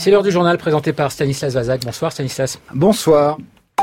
C'est l'heure du journal présenté par Stanislas Vazak. Bonsoir Stanislas. Bonsoir.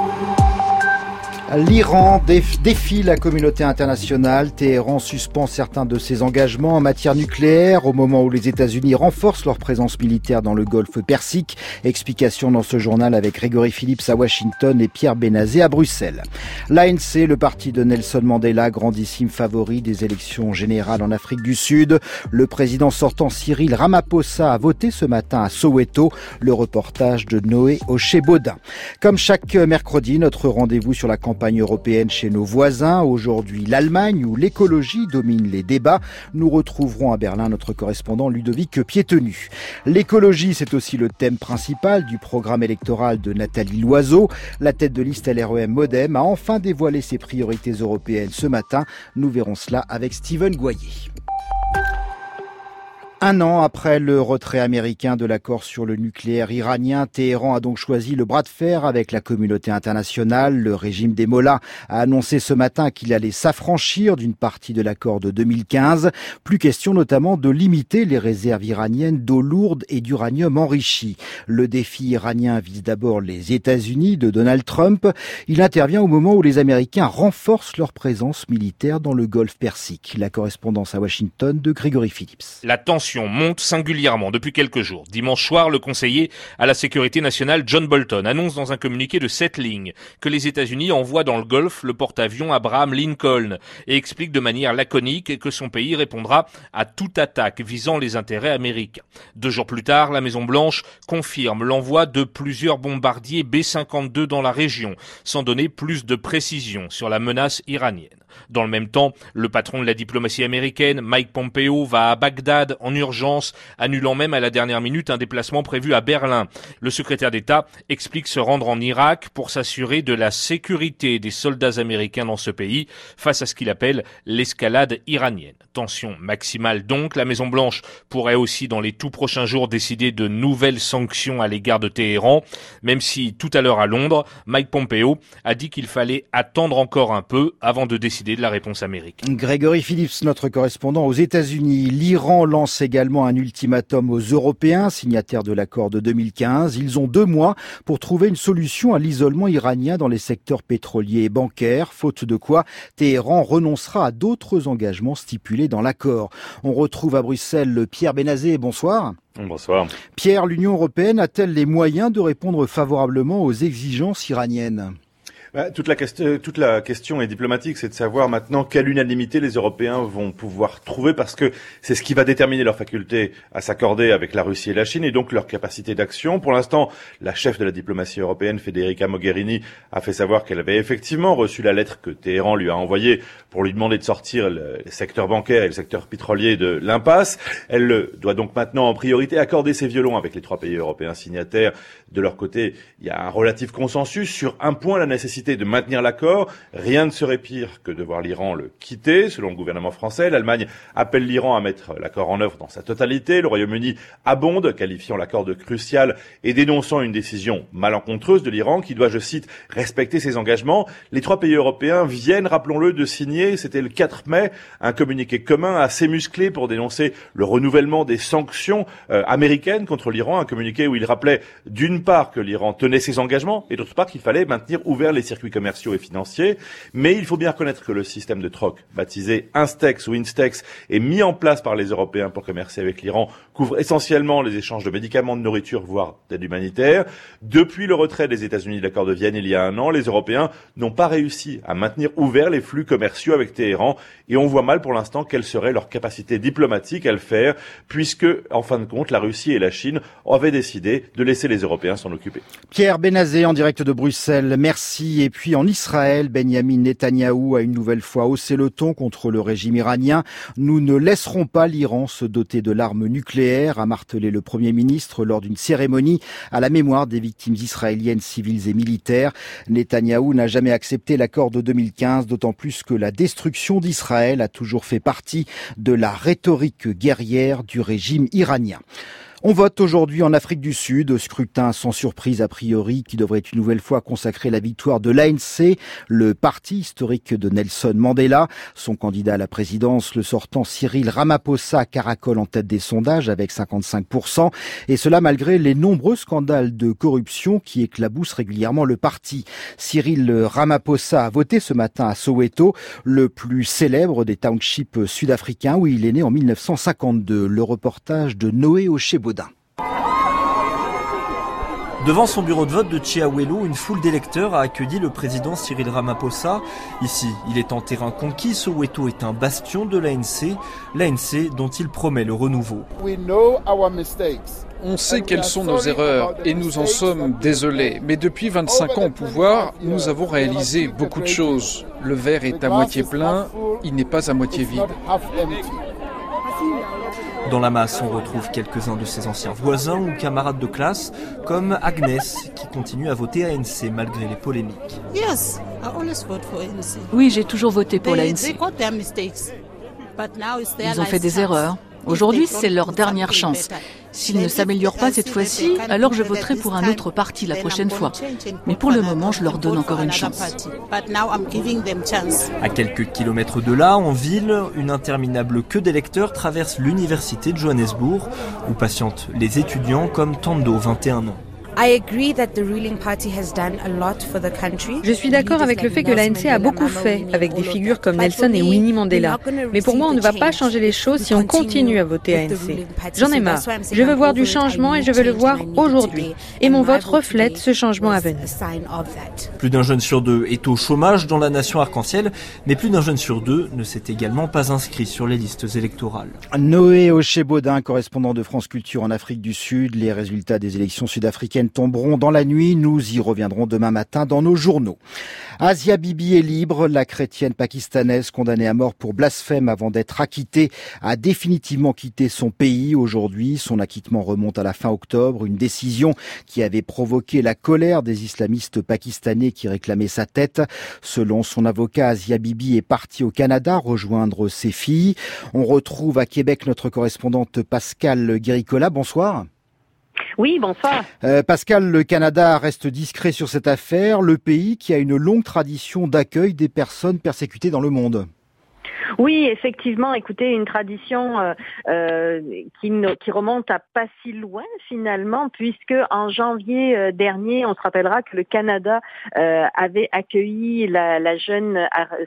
L'Iran défie la communauté internationale. Téhéran suspend certains de ses engagements en matière nucléaire au moment où les États-Unis renforcent leur présence militaire dans le Golfe Persique. Explication dans ce journal avec Grégory Phillips à Washington et Pierre Benazé à Bruxelles. L'ANC, le parti de Nelson Mandela, grandissime favori des élections générales en Afrique du Sud. Le président sortant Cyril Ramaphosa a voté ce matin à Soweto. Le reportage de Noé Oché-Baudin. Comme chaque mercredi, notre rendez-vous sur la campagne européenne chez nos voisins. Aujourd'hui, l'Allemagne où l'écologie domine les débats. Nous retrouverons à Berlin notre correspondant Ludovic Piétenu. L'écologie, c'est aussi le thème principal du programme électoral de Nathalie Loiseau. La tête de liste LREM Modem a enfin dévoilé ses priorités européennes ce matin. Nous verrons cela avec Steven Goyer. Un an après le retrait américain de l'accord sur le nucléaire iranien, Téhéran a donc choisi le bras de fer avec la communauté internationale. Le régime des Mollahs a annoncé ce matin qu'il allait s'affranchir d'une partie de l'accord de 2015. Plus question notamment de limiter les réserves iraniennes d'eau lourde et d'uranium enrichi. Le défi iranien vise d'abord les États-Unis de Donald Trump. Il intervient au moment où les Américains renforcent leur présence militaire dans le Golfe Persique. La correspondance à Washington de Grégory Phillips. La tension monte singulièrement depuis quelques jours. Dimanche soir, le conseiller à la sécurité nationale John Bolton annonce dans un communiqué de 7 lignes que les États-Unis envoient dans le Golfe le porte-avions Abraham Lincoln et explique de manière laconique que son pays répondra à toute attaque visant les intérêts américains. 2 jours plus tard, la Maison-Blanche confirme l'envoi de plusieurs bombardiers B-52 dans la région, sans donner plus de précision sur la menace iranienne. Dans le même temps, le patron de la diplomatie américaine, Mike Pompeo, va à Bagdad en urgence, annulant même à la dernière minute un déplacement prévu à Berlin. Le secrétaire d'État explique se rendre en Irak pour s'assurer de la sécurité des soldats américains dans ce pays face à ce qu'il appelle l'escalade iranienne. Tension maximale donc. La Maison-Blanche pourrait aussi dans les tout prochains jours décider de nouvelles sanctions à l'égard de Téhéran, même si tout à l'heure à Londres, Mike Pompeo a dit qu'il fallait attendre encore un peu avant de décider de la réponse américaine. Grégory Phillips, notre correspondant aux États-Unis. L'Iran lance également un ultimatum aux Européens, signataires de l'accord de 2015. Ils ont 2 mois pour trouver une solution à l'isolement iranien dans les secteurs pétroliers et bancaires, faute de quoi Téhéran renoncera à d'autres engagements stipulés dans l'accord. On retrouve à Bruxelles Pierre Benazé. Bonsoir. Bonsoir. Pierre, l'Union européenne a-t-elle les moyens de répondre favorablement aux exigences iraniennes ? Toute la question est diplomatique, c'est de savoir maintenant quelle unanimité les Européens vont pouvoir trouver, parce que c'est ce qui va déterminer leur faculté à s'accorder avec la Russie et la Chine, et donc leur capacité d'action. Pour l'instant, la chef de la diplomatie européenne, Federica Mogherini, a fait savoir qu'elle avait effectivement reçu la lettre que Téhéran lui a envoyée pour lui demander de sortir le secteur bancaire et le secteur pétrolier de l'impasse. Elle doit donc maintenant en priorité accorder ses violons avec les 3 pays européens signataires. De leur côté, il y a un relatif consensus sur un point, la nécessité de maintenir l'accord. Rien ne serait pire que de voir l'Iran le quitter, selon le gouvernement français. L'Allemagne appelle l'Iran à mettre l'accord en œuvre dans sa totalité. Le Royaume-Uni abonde, qualifiant l'accord de crucial et dénonçant une décision malencontreuse de l'Iran qui doit, je cite, respecter ses engagements. Les 3 pays européens viennent, rappelons-le, de signer, c'était le 4 mai, un communiqué commun assez musclé pour dénoncer le renouvellement des sanctions américaines contre l'Iran. Un communiqué où il rappelait d'une part que l'Iran tenait ses engagements et d'autre part qu'il fallait maintenir ouverts les circuits commerciaux et financiers. Mais il faut bien reconnaître que le système de troc, baptisé Instex ou Instex, est mis en place par les Européens pour commercer avec l'Iran, couvre essentiellement les échanges de médicaments, de nourriture, voire d'aide humanitaire. Depuis le retrait des États-Unis de l'accord de Vienne il y a 1 an, les Européens n'ont pas réussi à maintenir ouverts les flux commerciaux avec Téhéran, et on voit mal pour l'instant quelle serait leur capacité diplomatique à le faire, puisque, en fin de compte, la Russie et la Chine avaient décidé de laisser les Européens s'en occuper. Pierre Benazé en direct de Bruxelles, merci. Et puis en Israël, Benyamin Netanyahou a une nouvelle fois haussé le ton contre le régime iranien. Nous ne laisserons pas l'Iran se doter de l'arme nucléaire, a martelé le Premier ministre lors d'une cérémonie à la mémoire des victimes israéliennes civiles et militaires. Netanyahou n'a jamais accepté l'accord de 2015, d'autant plus que la destruction d'Israël a toujours fait partie de la rhétorique guerrière du régime iranien. On vote aujourd'hui en Afrique du Sud, scrutin sans surprise a priori qui devrait une nouvelle fois consacrer la victoire de l'ANC, le parti historique de Nelson Mandela. Son candidat à la présidence, le sortant Cyril Ramaphosa, caracole en tête des sondages avec 55%, et cela malgré les nombreux scandales de corruption qui éclaboussent régulièrement le parti. Cyril Ramaphosa a voté ce matin à Soweto, le plus célèbre des townships sud-africains où il est né en 1952. Le reportage de Noé Ochebodin. Devant son bureau de vote de Chiawelo, une foule d'électeurs a accueilli le président Cyril Ramaphosa. Ici, il est en terrain conquis. Soweto est un bastion de l'ANC dont il promet le renouveau. On sait quelles sont nos erreurs et nous en sommes désolés. Mais depuis 25 ans au pouvoir, nous avons réalisé beaucoup de choses. Le verre est à moitié plein, il n'est pas à moitié vide. Dans la masse, on retrouve quelques-uns de ses anciens voisins ou camarades de classe, comme Agnès, qui continue à voter ANC malgré les polémiques. Oui, j'ai toujours voté pour l'ANC. Ils ont fait des erreurs. Aujourd'hui, c'est leur dernière chance. S'ils ne s'améliorent pas cette fois-ci, alors je voterai pour un autre parti la prochaine fois. Mais pour le moment, je leur donne encore une chance. À quelques kilomètres de là, en ville, une interminable queue d'électeurs traverse l'université de Johannesburg, où patientent les étudiants comme Tando, 21 ans. Je suis d'accord avec le fait que l'ANC a beaucoup fait, avec des figures comme Nelson et Winnie Mandela. Mais pour moi, on ne va pas changer les choses si on continue à voter ANC. J'en ai marre. Je veux voir du changement et je veux le voir aujourd'hui. Et mon vote reflète ce changement à venir. Plus d'un jeune sur deux est au chômage dans la nation arc-en-ciel, mais plus d'un jeune sur deux ne s'est également pas inscrit sur les listes électorales. Noé Ochebodin, correspondant de France Culture en Afrique du Sud. Les résultats des élections sud-africaines tomberont dans la nuit. Nous y reviendrons demain matin dans nos journaux. Asia Bibi est libre. La chrétienne pakistanaise condamnée à mort pour blasphème avant d'être acquittée a définitivement quitté son pays aujourd'hui. Son acquittement remonte à la fin octobre. Une décision qui avait provoqué la colère des islamistes pakistanais qui réclamaient sa tête. Selon son avocat, Asia Bibi est partie au Canada rejoindre ses filles. On retrouve à Québec notre correspondante Pascale Guéricola. Bonsoir. Oui, bonsoir. Pascal, le Canada reste discret sur cette affaire, le pays qui a une longue tradition d'accueil des personnes persécutées dans le monde. Oui, effectivement, écoutez, une tradition qui remonte à pas si loin finalement, puisque en janvier dernier, on se rappellera que le Canada avait accueilli la jeune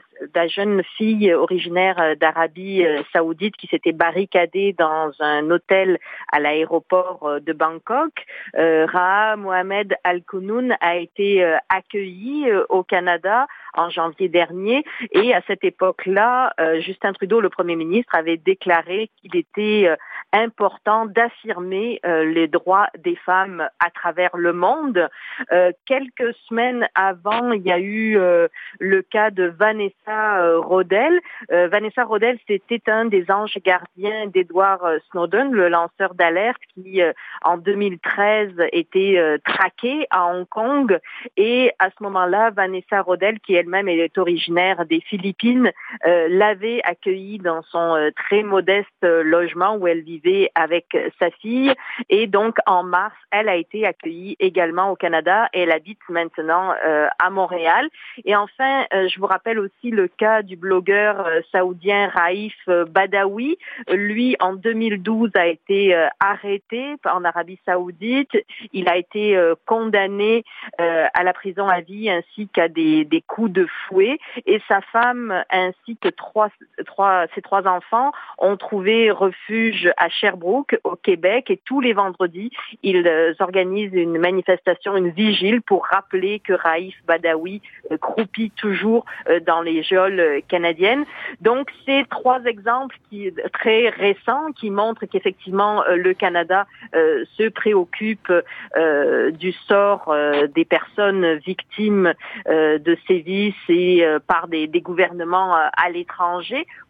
fille originaire d'Arabie Saoudite qui s'était barricadée dans un hôtel à l'aéroport de Bangkok. Raha Mohamed Al-Kounoun a été accueilli au Canada en janvier dernier, et à cette époque-là, Justin Trudeau, le Premier ministre, avait déclaré qu'il était important d'affirmer les droits des femmes à travers le monde. Quelques semaines avant, il y a eu le cas de Vanessa Rodel. Vanessa Rodel, c'était un des anges gardiens d'Edward Snowden, le lanceur d'alerte qui, en 2013, était traqué à Hong Kong. Et à ce moment-là, Vanessa Rodel, qui elle-même est originaire des Philippines, l'avait accueillie dans son très modeste logement où elle vivait avec sa fille. Et donc, en mars, elle a été accueillie également au Canada et elle habite maintenant à Montréal. Et enfin, je vous rappelle aussi le cas du blogueur saoudien Raif Badawi. Lui, en 2012, a été arrêté en Arabie Saoudite. Il a été condamné à la prison à vie ainsi qu'à des coups de fouet. Et sa femme ainsi que ses trois enfants ont trouvé refuge à Sherbrooke, au Québec. Et tous les vendredis, ils organisent une manifestation, une vigile pour rappeler que Raif Badawi croupit toujours dans les geôles canadiennes. Donc, c'est trois exemples très récents qui montrent qu'effectivement, le Canada se préoccupe du sort des personnes victimes de sévices et par des gouvernements à l'étranger.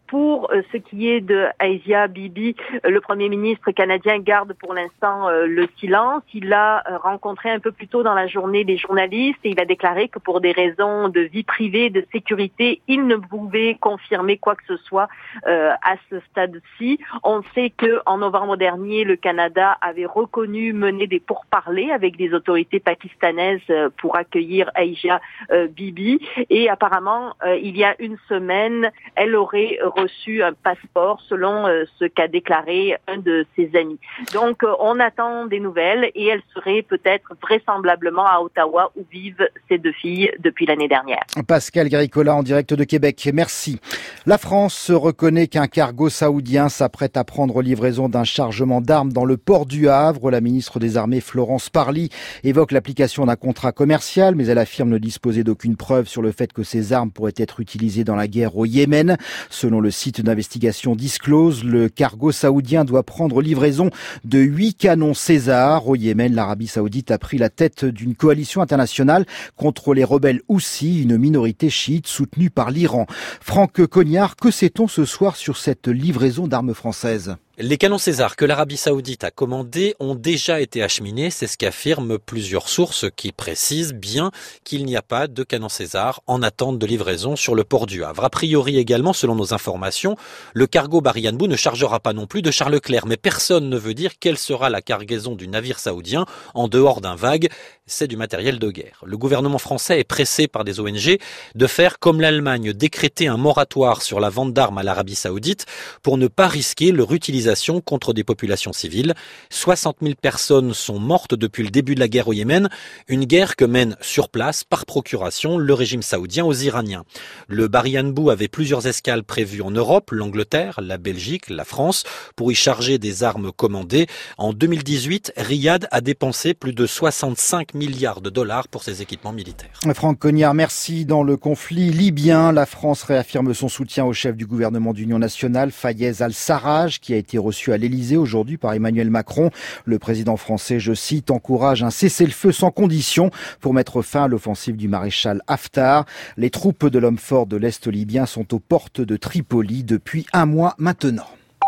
Pour ce qui est de Asia Bibi, le Premier ministre canadien garde pour l'instant le silence. Il a rencontré un peu plus tôt dans la journée les journalistes et il a déclaré que pour des raisons de vie privée, de sécurité, il ne pouvait confirmer quoi que ce soit à ce stade-ci. On sait que en novembre dernier, le Canada avait reconnu mener des pourparlers avec des autorités pakistanaises pour accueillir Asia Bibi et apparemment il y a une semaine, elle aurait reçu un passeport selon ce qu'a déclaré un de ses amis. Donc on attend des nouvelles et elle serait peut-être vraisemblablement à Ottawa où vivent ces deux filles depuis l'année dernière. Pascal Garicola en direct de Québec, merci. La France reconnaît qu'un cargo saoudien s'apprête à prendre livraison d'un chargement d'armes dans le port du Havre. La ministre des Armées Florence Parly évoque l'application d'un contrat commercial, mais elle affirme ne disposer d'aucune preuve sur le fait que ces armes pourraient être utilisées dans la guerre au Yémen. Selon le site d'investigation Disclose, le cargo saoudien doit prendre livraison de 8 canons César. Au Yémen, l'Arabie saoudite a pris la tête d'une coalition internationale contre les rebelles Houthis, une minorité chiite soutenue par l'Iran. Franck Cognard, que sait-on ce soir sur cette livraison d'armes françaises ? Les canons César que l'Arabie Saoudite a commandés ont déjà été acheminés, c'est ce qu'affirment plusieurs sources qui précisent bien qu'il n'y a pas de canons César en attente de livraison sur le port du Havre. A priori également, selon nos informations, le cargo Barianbou ne chargera pas non plus de Charles Leclerc, mais personne ne veut dire quelle sera la cargaison du navire saoudien en dehors d'un vague. C'est du matériel de guerre. Le gouvernement français est pressé par des ONG de faire comme l'Allemagne, décréter un moratoire sur la vente d'armes à l'Arabie Saoudite pour ne pas risquer leur utilisation contre des populations civiles. 60 000 personnes sont mortes depuis le début de la guerre au Yémen, une guerre que mène sur place, par procuration, le régime saoudien aux Iraniens. Le Barianbou avait plusieurs escales prévues en Europe, l'Angleterre, la Belgique, la France, pour y charger des armes commandées. En 2018, Riyad a dépensé plus de 65 milliards de dollars pour ses équipements militaires. Franck Cognard, merci. Dans le conflit libyen, la France réaffirme son soutien au chef du gouvernement d'union nationale, Fayez al-Sarraj, qui a été reçu à l'Elysée aujourd'hui par Emmanuel Macron. Le président français, je cite, encourage un cessez-le-feu sans condition pour mettre fin à l'offensive du maréchal Haftar. Les troupes de l'homme fort de l'Est libyen sont aux portes de Tripoli depuis un mois maintenant.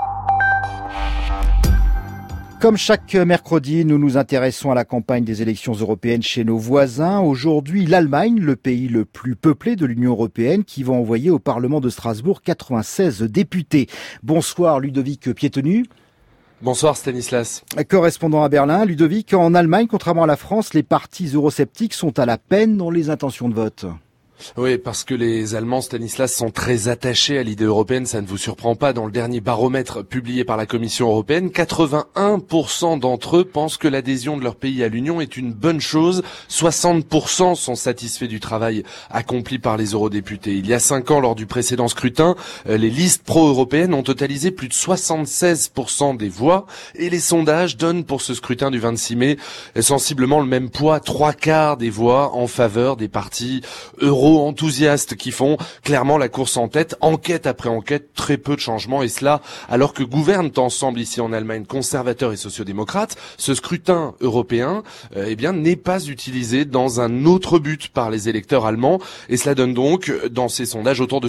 Comme chaque mercredi, nous nous intéressons à la campagne des élections européennes chez nos voisins. Aujourd'hui, l'Allemagne, le pays le plus peuplé de l'Union européenne, qui va envoyer au Parlement de Strasbourg 96 députés. Bonsoir Ludovic Piétenu. Bonsoir Stanislas. Correspondant à Berlin, Ludovic, en Allemagne, contrairement à la France, les partis eurosceptiques sont à la peine dans les intentions de vote. Oui, parce que les Allemands, Stanislas, sont très attachés à l'idée européenne, ça ne vous surprend pas. Dans le dernier baromètre publié par la Commission européenne, 81% d'entre eux pensent que l'adhésion de leur pays à l'Union est une bonne chose. 60% sont satisfaits du travail accompli par les eurodéputés. Il y a 5 ans, lors du précédent scrutin, les listes pro-européennes ont totalisé plus de 76% des voix. Et les sondages donnent pour ce scrutin du 26 mai sensiblement le même poids, 3/4 des voix en faveur des partis enthousiastes qui font clairement la course en tête, enquête après enquête, très peu de changements, et cela alors que gouvernent ensemble ici en Allemagne conservateurs et sociodémocrates. Ce scrutin européen n'est pas utilisé dans un autre but par les électeurs allemands, et cela donne donc dans ces sondages autour de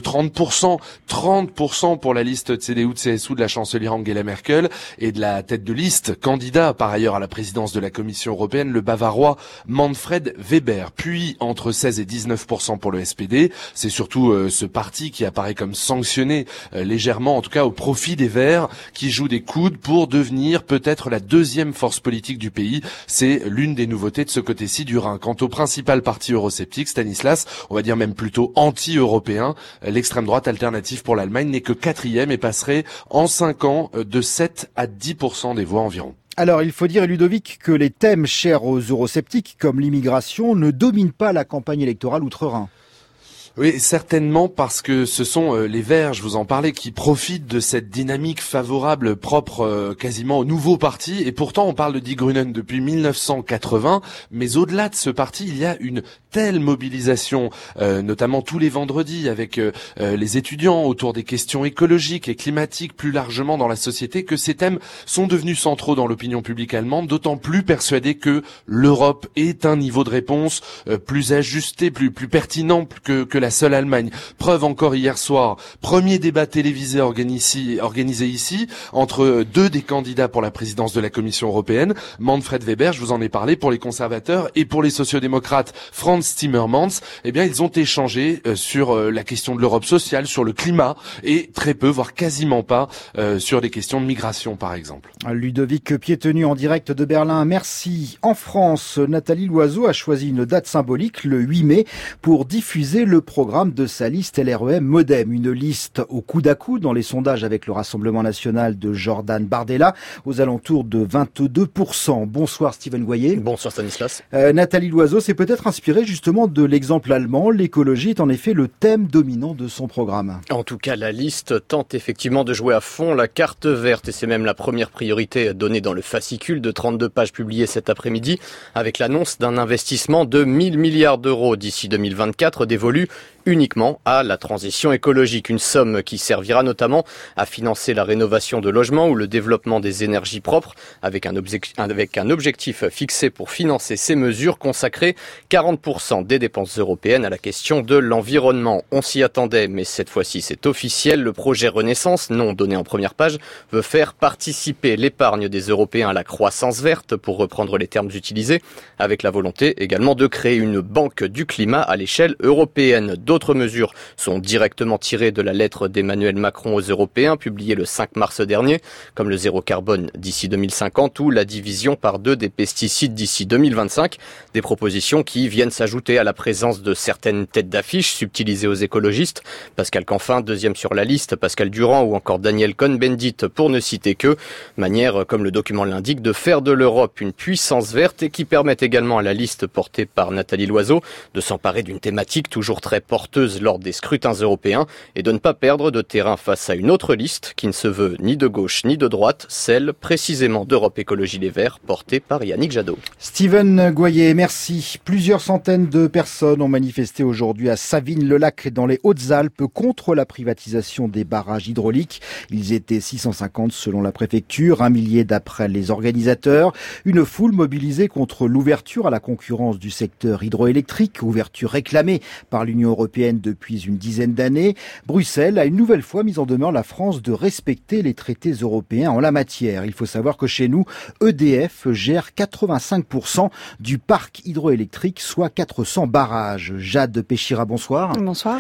30% pour la liste CDU-CSU de la chancelière Angela Merkel et de la tête de liste, candidat par ailleurs à la présidence de la Commission européenne, le bavarois Manfred Weber, puis entre 16 et 19% pour le SPD. C'est surtout ce parti qui apparaît comme sanctionné légèrement, en tout cas au profit des Verts, qui jouent des coudes pour devenir peut-être la deuxième force politique du pays. C'est l'une des nouveautés de ce côté-ci du Rhin. Quant au principal parti eurosceptique, Stanislas, on va dire même plutôt anti-européen, l'extrême droite Alternative pour l'Allemagne n'est que 4e et passerait en 5 ans de 7 à 10% des voix environ. Alors, il faut dire, Ludovic, que les thèmes chers aux eurosceptiques, comme l'immigration, ne dominent pas la campagne électorale outre-Rhin. Oui, certainement, parce que ce sont les Verts, je vous en parlais, qui profitent de cette dynamique favorable propre quasiment au nouveau parti. Et pourtant, on parle de Die Grünen depuis 1980. Mais au-delà de ce parti, il y a une telle mobilisation, notamment tous les vendredis, avec les étudiants autour des questions écologiques et climatiques, plus largement dans la société, que ces thèmes sont devenus centraux dans l'opinion publique allemande, d'autant plus persuadés que l'Europe est un niveau de réponse plus ajusté, plus pertinent que la seule Allemagne. Preuve encore hier soir, premier débat télévisé organisé ici entre deux des candidats pour la présidence de la Commission européenne, Manfred Weber, je vous en ai parlé, pour les conservateurs, et pour les sociodémocrates, Franz Timmermans. Eh bien, ils ont échangé sur la question de l'Europe sociale, sur le climat, et très peu, voire quasiment pas, sur les questions de migration, par exemple. Ludovic Piétenu en direct de Berlin, merci. En France, Nathalie Loiseau a choisi une date symbolique, le 8 mai, pour diffuser le programme de sa liste LREM Modem. Une liste au coude à coude dans les sondages avec le Rassemblement national de Jordan Bardella, aux alentours de 22%. Bonsoir Steven Goyer. Bonsoir Stanislas. Nathalie Loiseau s'est peut-être inspirée justement de l'exemple allemand. L'écologie est en effet le thème dominant de son programme. En tout cas, la liste tente effectivement de jouer à fond la carte verte et c'est même la première priorité donnée dans le fascicule de 32 pages publié cet après-midi avec l'annonce d'un investissement de 1000 milliards d'euros d'ici 2024 dévolu uniquement à la transition écologique. Une somme qui servira notamment à financer la rénovation de logements ou le développement des énergies propres avec un objectif fixé pour financer ces mesures, consacrer 40% des dépenses européennes à la question de l'environnement. On s'y attendait, mais cette fois-ci c'est officiel. Le projet Renaissance, nom donné en première page, veut faire participer l'épargne des Européens à la croissance verte, pour reprendre les termes utilisés, avec la volonté également de créer une banque du climat à l'échelle européenne. D'autres mesures sont directement tirées de la lettre d'Emmanuel Macron aux Européens, publiée le 5 mars dernier, comme le zéro carbone d'ici 2050 ou la division par 2 des pesticides d'ici 2025. Des propositions qui viennent s'ajouter à la présence de certaines têtes d'affiche subtilisées aux écologistes. Pascal Canfin, deuxième sur la liste, Pascal Durand ou encore Daniel Cohn-Bendit, pour ne citer que. Manière, comme le document l'indique, de faire de l'Europe une puissance verte et qui permettent également à la liste portée par Nathalie Loiseau de s'emparer d'une thématique toujours très porteuse lors des scrutins européens et de ne pas perdre de terrain face à une autre liste qui ne se veut ni de gauche ni de droite, celle précisément d'Europe Écologie Les Verts, portée par Yannick Jadot. Steven Goyer, merci. Plusieurs centaines de personnes ont manifesté aujourd'hui à Savines-le-Lac dans les Hautes-Alpes contre la privatisation des barrages hydrauliques. Ils étaient 650 selon la préfecture, 1 millier d'après les organisateurs. Une foule mobilisée contre l'ouverture à la concurrence du secteur hydroélectrique, ouverture réclamée par l'Union européenne depuis une dizaine d'années. Bruxelles a une nouvelle fois mis en demeure la France de respecter les traités européens en la matière. Il faut savoir que chez nous, EDF gère 85% du parc hydroélectrique, soit 400 barrages. Jade Péchira, bonsoir. Bonsoir.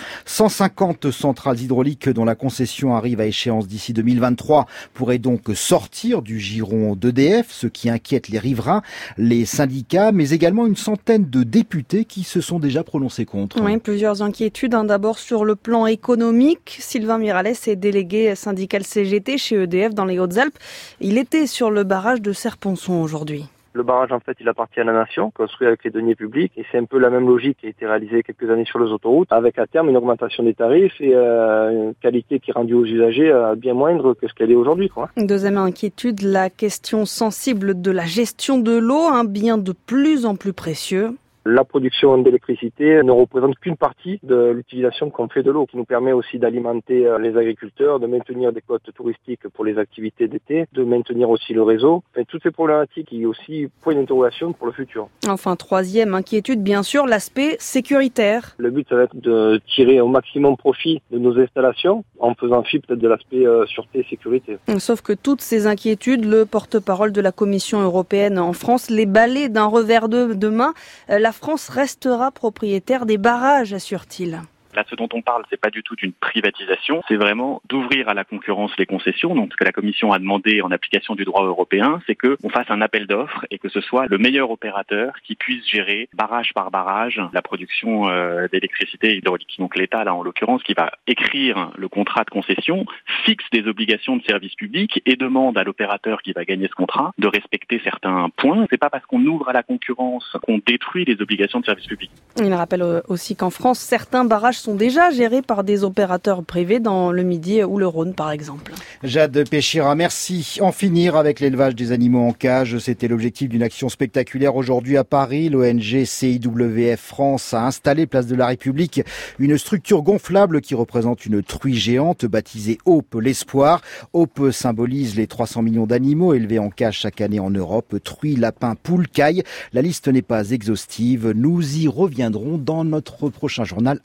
150 centrales hydrauliques dont la concession arrive à échéance d'ici 2023 pourraient donc sortir du giron d'EDF, ce qui inquiète les riverains, les syndicats, mais également une centaine de députés qui se sont déjà prononcés contre. Oui, plusieurs inquiétudes. D'abord sur le plan économique. Sylvain Miralles est délégué syndical CGT chez EDF dans les Hautes-Alpes. Il était sur le barrage de Serponçon aujourd'hui. Le barrage, en fait, il appartient à la nation, construit avec les deniers publics, et c'est un peu la même logique qui a été réalisée quelques années sur les autoroutes, avec à terme une augmentation des tarifs et une qualité qui est rendue aux usagers bien moindre que ce qu'elle est aujourd'hui, quoi. Deuxième inquiétude, la question sensible de la gestion de l'eau, un bien de plus en plus précieux. La production d'électricité ne représente qu'une partie de l'utilisation qu'on fait de l'eau, qui nous permet aussi d'alimenter les agriculteurs, de maintenir des côtes touristiques pour les activités d'été, de maintenir aussi le réseau. Et toutes ces problématiques qui aussi point d'interrogation pour le futur. Enfin, troisième inquiétude, bien sûr, l'aspect sécuritaire. Le but, ça va être de tirer au maximum profit de nos installations en faisant fi peut-être de l'aspect sûreté et sécurité. Sauf que toutes ces inquiétudes, le porte-parole de la Commission européenne en France les balaie d'un revers de main. La France restera propriétaire des barrages, assure-t-il. Là, ce dont on parle, c'est pas du tout une privatisation, c'est vraiment d'ouvrir à la concurrence les concessions. Donc, ce que la Commission a demandé en application du droit européen, c'est qu'on fasse un appel d'offres et que ce soit le meilleur opérateur qui puisse gérer barrage par barrage la production d'électricité hydraulique. Donc, l'État, là, en l'occurrence, qui va écrire le contrat de concession, fixe des obligations de service public et demande à l'opérateur qui va gagner ce contrat de respecter certains points. C'est pas parce qu'on ouvre à la concurrence qu'on détruit les obligations de service public. Il rappelle aussi qu'en France, certains barrages sont déjà gérés par des opérateurs privés dans le Midi ou le Rhône, par exemple. Jade Péchira, merci. En finir avec l'élevage des animaux en cage, c'était l'objectif d'une action spectaculaire aujourd'hui à Paris. L'ONG CIWF France a installé place de la République une structure gonflable qui représente une truie géante baptisée Hope l'Espoir. Hope symbolise les 300 millions d'animaux élevés en cage chaque année en Europe. Truies, lapins, poules, cailles. La liste n'est pas exhaustive. Nous y reviendrons dans notre prochain journal à 20h.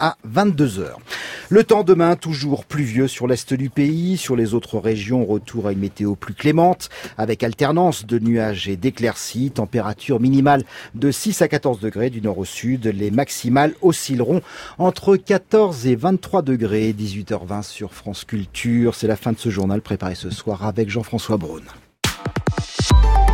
22h. Le temps demain, toujours pluvieux sur l'est du pays. Sur les autres régions, retour à une météo plus clémente, avec alternance de nuages et d'éclaircies. Température minimale de 6 à 14 degrés du nord au sud. Les maximales oscilleront entre 14 et 23 degrés. 18h20 sur France Culture. C'est la fin de ce journal préparé ce soir avec Jean-François Braun.